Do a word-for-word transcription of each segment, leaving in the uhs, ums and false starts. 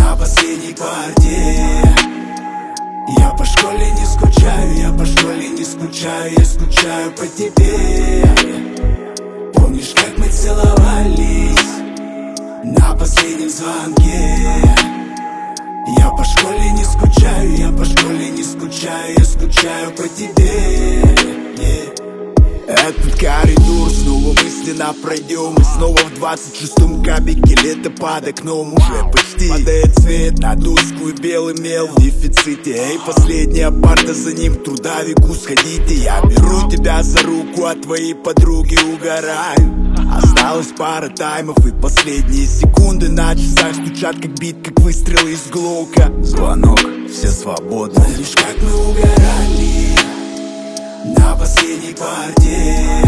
на последней партии. Я по школе не скучаю, я по школе не скучаю, я скучаю по тебе. Помнишь, как мы целовались на последнем звонке? Я по школе не скучаю, я по школе не скучаю, я скучаю по тебе. Yeah. Этот коридор снова мысленно пройдем. И снова в двадцать шестом кабике лето под окном. Уже почти падает цвет на доску и белый мел в дефиците. Эй, последняя парта, за ним к трудовику сходите. Я беру тебя за руку, а твои подруги угораю. Осталось пара таймов и последние секунды на часах стучат как бит, как выстрел из глока. Звонок, все свободны. Помнишь, как мы угорали на последней партии?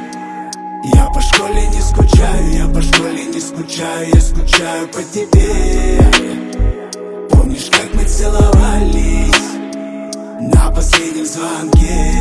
Я по школе не скучаю, я по школе не скучаю, я скучаю по тебе. Помнишь, как мы целовались на последнем звонке?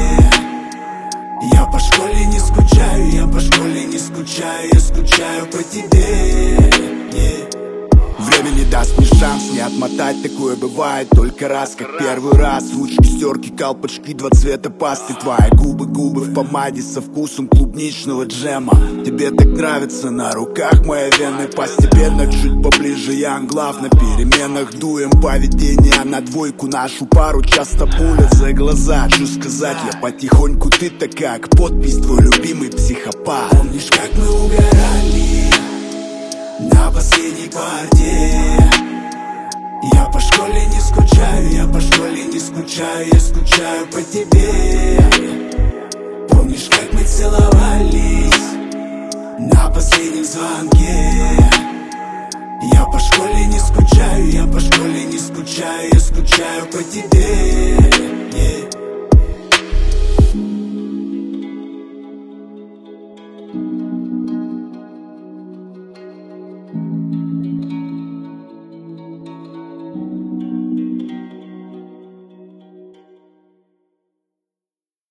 Я по школе не скучаю, я по школе не скучаю, я скучаю по тебе. Yeah. Время не даст мне шанс не отмотать, такое бывает только раз, как первый раз. Ручки, стерки, колпачки, два цвета пасты. Твои губы, губы в помаде со вкусом клубничного джема. Тебе так нравится на руках моя вены. Постепенно чуть поближе я англав. На переменах дуем поведение на двойку. Нашу пару часто пулят за глаза. Что сказать, я потихоньку, ты такая, как подпись, твой любимый психопат. Помнишь, как мы угорали на последней партии? Я по школе не скучаю, я по школе не скучаю, я скучаю по тебе. Помнишь, как мы целовались на последнем звонке? Я по школе не скучаю, я по школе не скучаю, я скучаю по тебе. Yeah.